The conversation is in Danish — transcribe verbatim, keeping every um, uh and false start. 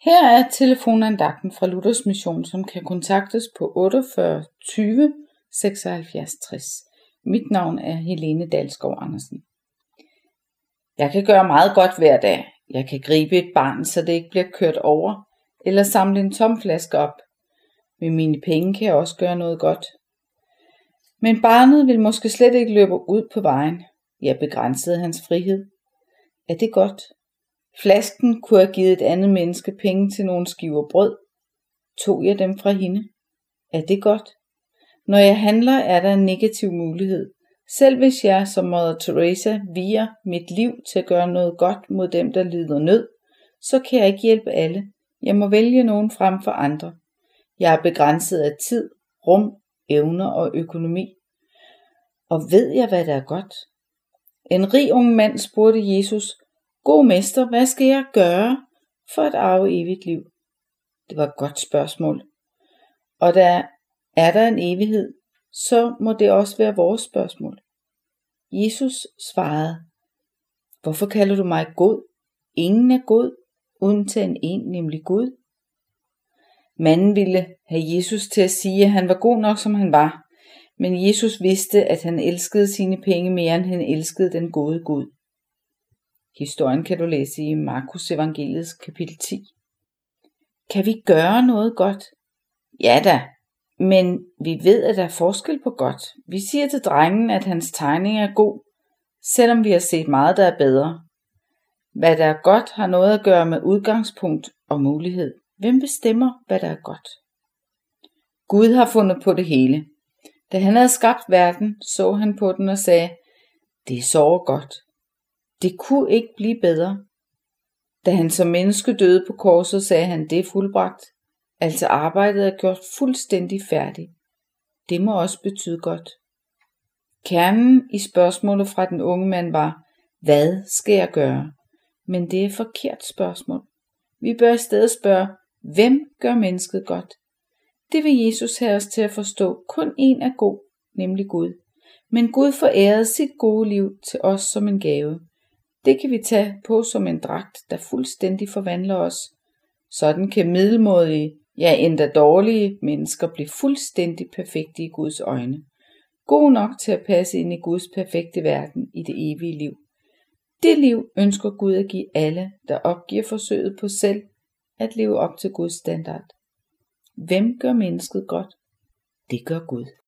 Her er telefonandagten fra Luthers Mission, som kan kontaktes på otteogfyrre tyve seksoghalvfjerds tres. Mit navn er Helene Dalskov Andersen. Jeg kan gøre meget godt hver dag. Jeg kan gribe et barn, så det ikke bliver kørt over, eller samle en tom flaske op. Med mine penge kan jeg også gøre noget godt. Men barnet vil måske slet ikke løbe ud på vejen. Jeg begrænsede hans frihed. Er det godt? Flasken kunne have givet et andet menneske penge til nogle skiver brød. Tog jeg dem fra hende? Er det godt? Når jeg handler, er der en negativ mulighed. Selv hvis jeg som Mother Teresa viger mit liv til at gøre noget godt mod dem, der lider nød, så kan jeg ikke hjælpe alle. Jeg må vælge nogen frem for andre. Jeg er begrænset af tid, rum, evner og økonomi. Og ved jeg, hvad der er godt? En rig ung mand spurgte Jesus: God mester, hvad skal jeg gøre for at arve evigt liv? Det var et godt spørgsmål. Og der er der en evighed, så må det også være vores spørgsmål. Jesus svarede: Hvorfor kalder du mig god? Ingen er god, undtagen en, nemlig Gud. Manden ville have Jesus til at sige, at han var god nok, som han var. Men Jesus vidste, at han elskede sine penge mere, end han elskede den gode Gud. Historien kan du læse i Markus Evangeliets kapitel ti. Kan vi gøre noget godt? Ja da, men vi ved, at der er forskel på godt. Vi siger til drengen, at hans tegning er god, selvom vi har set meget, der er bedre. Hvad der er godt, har noget at gøre med udgangspunkt og mulighed. Hvem bestemmer, hvad der er godt? Gud har fundet på det hele. Da han havde skabt verden, så han på den og sagde: Det er så godt. Det kunne ikke blive bedre. Da han som menneske døde på korset, sagde han: Det er fuldbragt. Altså arbejdet er gjort fuldstændig færdigt. Det må også betyde godt. Kernen i spørgsmålet fra den unge mand var: Hvad skal jeg gøre? Men det er et forkert spørgsmål. Vi bør i stedet spørge: Hvem gør mennesket godt? Det vil Jesus have os til at forstå. Kun én er god, nemlig Gud. Men Gud forærede sit gode liv til os som en gave. Det kan vi tage på som en dragt, der fuldstændig forvandler os. Sådan kan middelmådige, ja endda dårlige mennesker blive fuldstændig perfekte i Guds øjne. Gode nok til at passe ind i Guds perfekte verden i det evige liv. Det liv ønsker Gud at give alle, der opgiver forsøget på selv at leve op til Guds standard. Hvem gør mennesket godt? Det gør Gud.